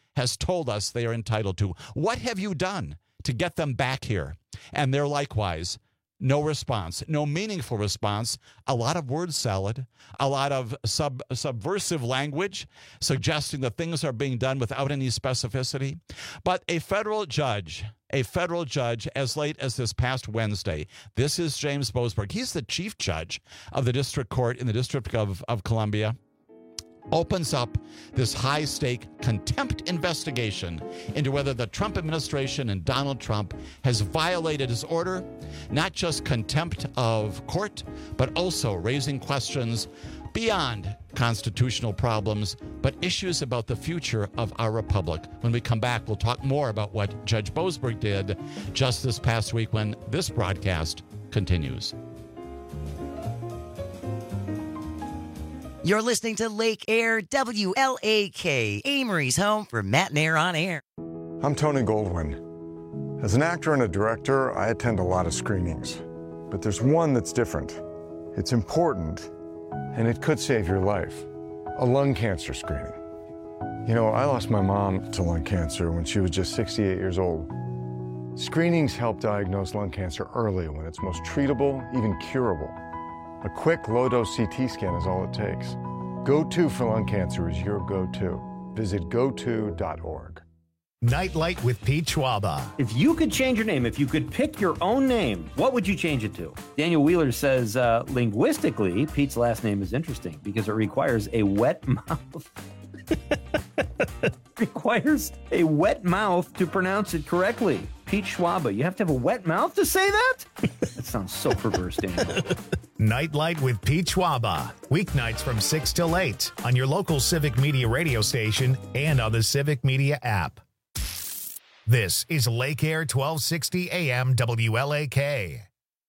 has told us they are entitled to. What have you done to get them back here? And they're likewise. No response, no meaningful response, a lot of word salad, a lot of sub, subversive language suggesting that things are being done without any specificity. But a federal judge, a federal judge as late as this past Wednesday, this is James Boasberg. He's the chief judge of the district court in the District of, of Columbia. Opens up this high-stake contempt investigation into whether the Trump administration and Donald Trump has violated his order, not just contempt of court, but also raising questions beyond constitutional problems, but issues about the future of our republic. When we come back, we'll talk more about what Judge Boasberg did just this past week when this broadcast continues. You're listening to Lake Air W L A K, Amory's home for Matt and Air on Air. I'm Tony Goldwyn. As an actor and a director, I attend a lot of screenings. But there's one that's different. It's important, and it could save your life. A lung cancer screening. You know, I lost my mom to lung cancer when she was just sixty-eight years old. Screenings help diagnose lung cancer early when it's most treatable, even curable. A quick low-dose C T scan is all it takes. Go To for lung cancer is your go-to. Visit go to dot org. Nightlight with Pete Schwaba. If you could change your name, if you could pick your own name, what would you change it to? Daniel Wheeler says, uh, linguistically, Pete's last name is interesting because it requires a wet mouth. requires a wet mouth to pronounce it correctly. Pete Schwaba. You have to have a wet mouth to say that? That sounds so perverse, Daniel. Nightlight with Pete Schwaba. Weeknights from six till eight on your local Civic Media radio station and on the Civic Media app. This is Lake Air twelve sixty A M W L A K.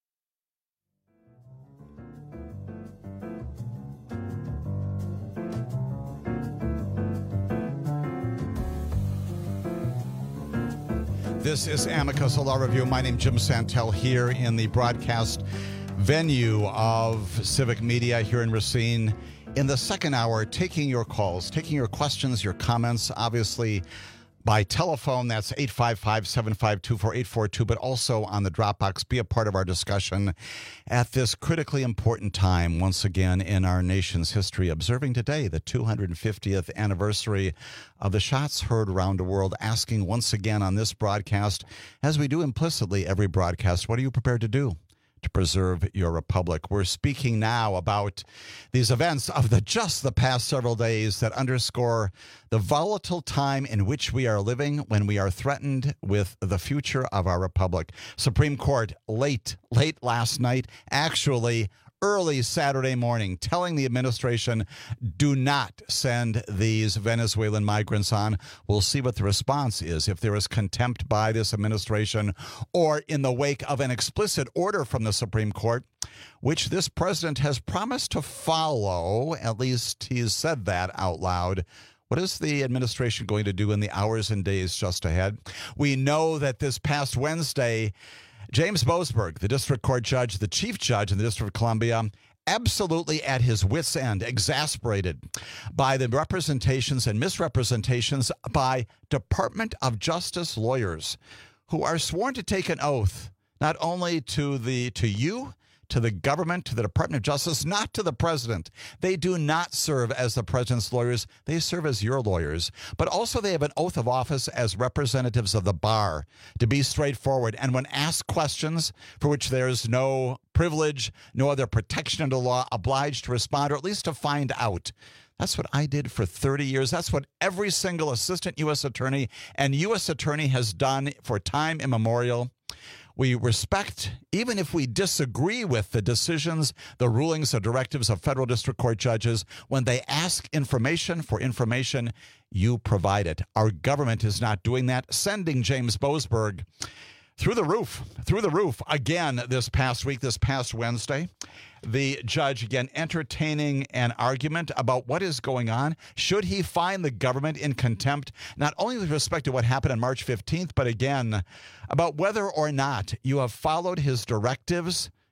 This is Amicus Law Review. My name is Jim Santel here in the broadcast venue of Civic Media here in Racine. In the second hour, taking your calls, taking your questions, your comments, obviously by telephone. That's eight five five, seven five two, four eight four two, but also on the Dropbox. Be a part of our discussion at this critically important time, once again, in our nation's history, observing today the two hundred fiftieth anniversary of the shots heard around the world, asking once again on this broadcast, as we do implicitly every broadcast, what are you prepared to do to preserve your republic? We're speaking now about these events of the just the past several days that underscore the volatile time in which we are living when we are threatened with the future of our republic. Supreme Court late, late last night, actually early Saturday morning, telling the administration, do not send these Venezuelan migrants on. We'll see what the response is, if there is contempt by this administration or in the wake of an explicit order from the Supreme Court, which this president has promised to follow. At least he's said that out loud. What is the administration going to do in the hours and days just ahead? We know that this past Wednesday, James Boasberg, the district court judge, the chief judge in the District of Columbia, absolutely at his wit's end, exasperated by the representations and misrepresentations by Department of Justice lawyers who are sworn to take an oath not only to the to you, to the government, to the Department of Justice, not to the president. They do not serve as the president's lawyers. They serve as your lawyers. But also they have an oath of office as representatives of the bar to be straightforward. And when asked questions for which there's no privilege, no other protection under the law, obliged to respond or at least to find out. That's what I did for thirty years. That's what every single assistant U S attorney and U S attorney has done for time immemorial. We respect, even if we disagree with the decisions, the rulings, the directives of federal district court judges, when they ask information for information, you provide it. Our government is not doing that, sending James Boasberg through the roof, through the roof again this past week, this past Wednesday. The judge, again, entertaining an argument about what is going on. Should he find the government in contempt, not only with respect to what happened on March fifteenth, but again, about whether or not you have followed his directives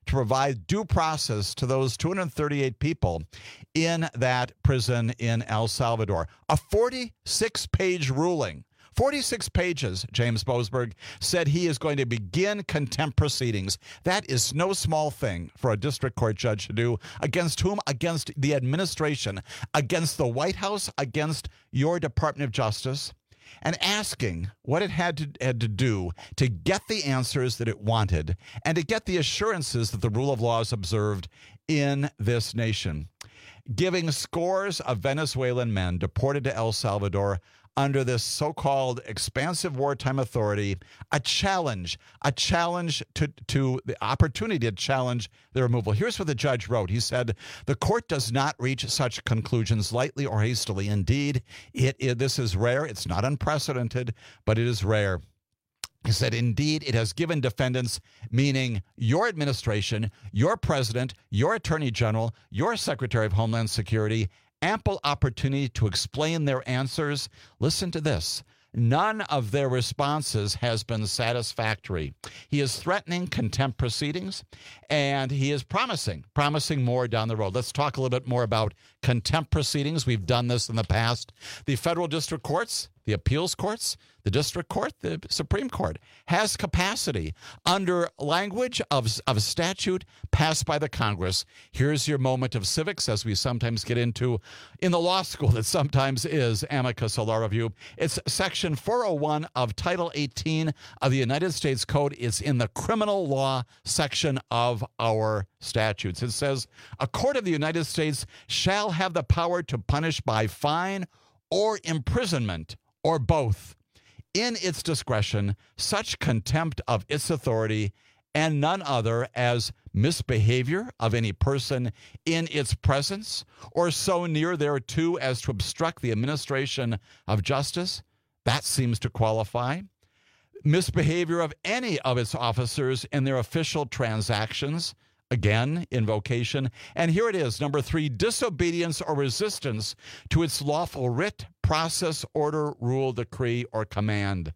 to provide due process to those two hundred thirty-eight people in that prison in El Salvador. A forty-six page ruling. forty-six pages, James Boasberg said he is going to begin contempt proceedings. That is no small thing for a district court judge to do. Against whom? Against the administration, against the White House, against your Department of Justice, and asking what it had to, had to do to get the answers that it wanted and to get the assurances that the rule of law is observed in this nation. Giving scores of Venezuelan men deported to El Salvador under this so-called expansive wartime authority, a challenge, a challenge to, to the opportunity to challenge the removal. Here's what the judge wrote. He said, the court does not reach such conclusions lightly or hastily. Indeed, it, it this is rare. It's not unprecedented, but it is rare. He said, indeed, it has given defendants, meaning your administration, your president, your attorney general, your secretary of Homeland Security, ample opportunity to explain their answers. Listen to this. None of their responses has been satisfactory. He is threatening contempt proceedings, and he is promising, promising more down the road. Let's talk a little bit more about contempt proceedings. We've done this in the past. The federal district courts, the appeals courts, the district court, the Supreme Court has capacity under language of, of a statute passed by the Congress. Here's your moment of civics, as we sometimes get into in the law school that sometimes is amicus law review. It's section four oh one of Title eighteen of the United States Code. It's in the criminal law section of our statutes. It says, a court of the United States shall have the power to punish by fine or imprisonment or both, in its discretion, such contempt of its authority and none other as misbehavior of any person in its presence or so near thereto as to obstruct the administration of justice. That seems to qualify. Misbehavior of any of its officers in their official transactions. Again, invocation. And here it is, number three, disobedience or resistance to its lawful writ, process, order, rule, decree, or command.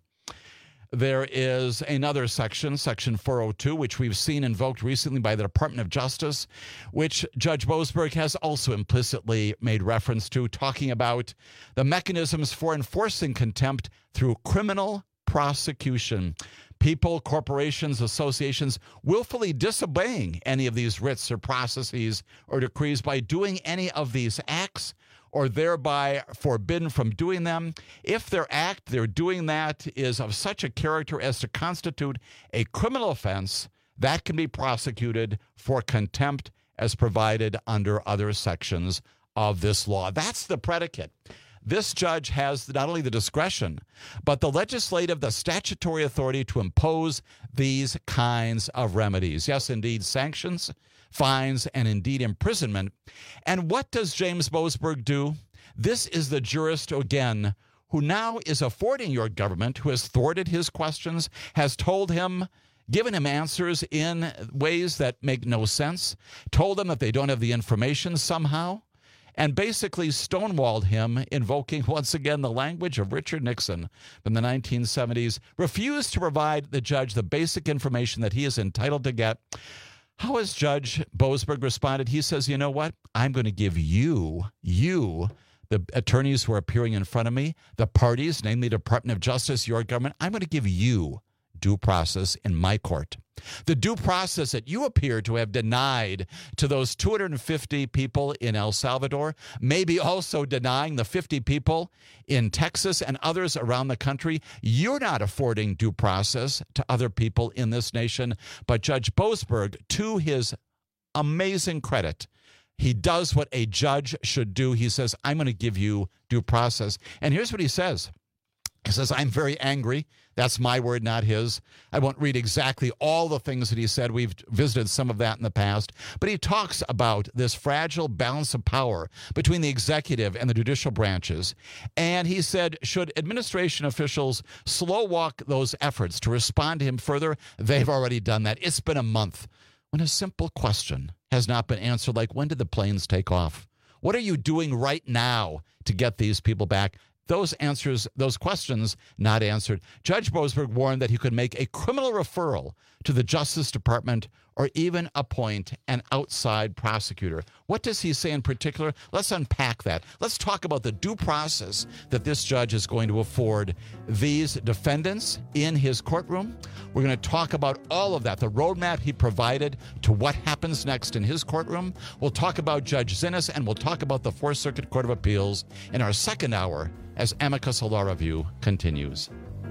There is another section, section four oh two, which we've seen invoked recently by the Department of Justice, which Judge Boasberg has also implicitly made reference to, talking about the mechanisms for enforcing contempt through criminal prosecution. People, corporations, associations willfully disobeying any of these writs or processes or decrees by doing any of these acts or thereby forbidden from doing them. If their act, their doing that, is of such a character as to constitute a criminal offense, that can be prosecuted for contempt as provided under other sections of this law. That's the predicate. This judge has not only the discretion, but the legislative, the statutory authority to impose these kinds of remedies. Yes, indeed, sanctions, fines, and indeed imprisonment. And what does James Boasberg do? This is the jurist, again, who now is affording your government, who has thwarted his questions, has told him, given him answers in ways that make no sense, told them that they don't have the information somehow, and basically stonewalled him, invoking once again the language of Richard Nixon from the nineteen seventies, refused to provide the judge the basic information that he is entitled to get. How has Judge Boasberg responded? He says, you know what? I'm going to give you, you, the attorneys who are appearing in front of me, the parties, namely Department of Justice, your government, I'm going to give you due process in my court. The due process that you appear to have denied to those two hundred fifty people in El Salvador, maybe also denying the fifty people in Texas and others around the country. You're not affording due process to other people in this nation. But Judge Boasberg, to his amazing credit, he does what a judge should do. He says, I'm going to give you due process. And here's what he says. He says, I'm very angry. That's my word, not his. I won't read exactly all the things that he said. We've visited some of that in the past. But he talks about this fragile balance of power between the executive and the judicial branches. And he said, should administration officials slow walk those efforts to respond to him further? They've already done that. It's been a month when a simple question has not been answered, like, when did the planes take off? What are you doing right now to get these people back? those answers, those questions not answered. Judge Boasberg warned that he could make a criminal referral to the Justice Department or even appoint an outside prosecutor. What does he say in particular? Let's unpack that. Let's talk about the due process that this judge is going to afford these defendants in his courtroom. We're going to talk about all of that, the roadmap he provided to what happens next in his courtroom. We'll talk about Judge Zinnes, and we'll talk about the Fourth Circuit Court of Appeals in our second hour as Amicus Law Review continues.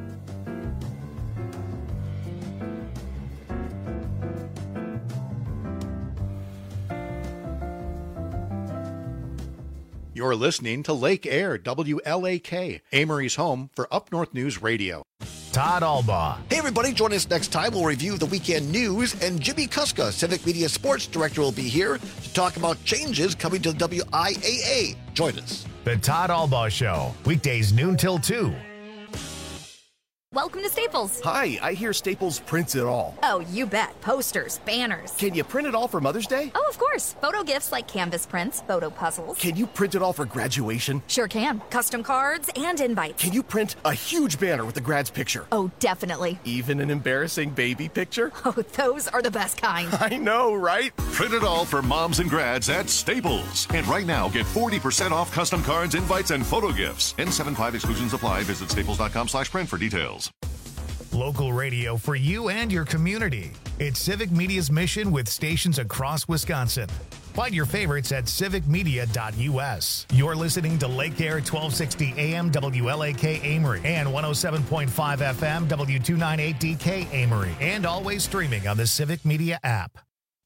You're listening to Lake Air, W L A K, Amory's home for Up North News Radio. Todd Albaugh. Hey, everybody, join us next time. We'll review the weekend news, and Jimmy Kuska, Civic Media Sports Director, will be here to talk about changes coming to the W I A A. Join us. The Todd Albaugh Show, weekdays noon till two. Welcome to Staples. Hi, I hear Staples prints it all. Oh, you bet. Posters, banners. Can you print it all for Mother's Day? Oh, of course. Photo gifts like canvas prints, photo puzzles. Can you print it all for graduation? Sure can. Custom cards and invites. Can you print a huge banner with the grad's picture? Oh, definitely. Even an embarrassing baby picture? Oh, those are the best kind. I know, right? Print it all for moms and grads at Staples. And right now, get forty percent off custom cards, invites, and photo gifts. N seventy-five exclusions apply. Visit staples.com slash print for details. Local radio for you and your community. It's Civic Media's mission with stations across Wisconsin. Find your favorites at civic media dot U S. You're listening to Lake Air twelve sixty A M W L A K Amory and one oh seven point five F M W two ninety-eight D K Amory, and always streaming on the Civic Media app.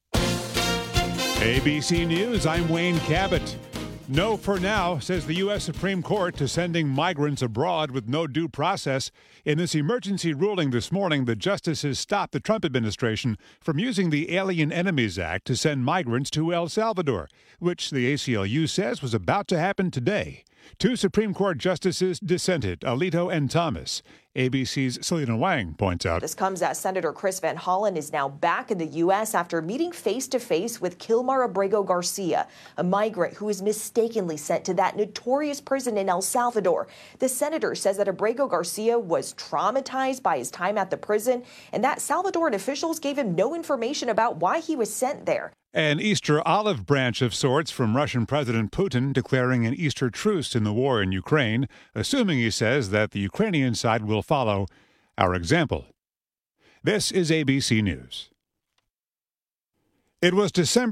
A B C News, I'm Wayne Cabot. No for now, says the U S Supreme Court, to sending migrants abroad with no due process. In this emergency ruling this morning, the justices stopped the Trump administration from using the Alien Enemies Act to send migrants to El Salvador, which the A C L U says was about to happen today. Two Supreme Court justices dissented, Alito and Thomas. A B C's Selena Wang points out. This comes as Senator Chris Van Hollen is now back in the U S after meeting face-to-face with Kilmar Abrego Garcia, a migrant who was mistakenly sent to that notorious prison in El Salvador. The senator says that Abrego Garcia was traumatized by his time at the prison and that Salvadoran officials gave him no information about why he was sent there. An Easter olive branch of sorts from Russian President Putin declaring an Easter truce in the war in Ukraine, assuming, he says, that the Ukrainian side will follow our example. This is A B C News. It was December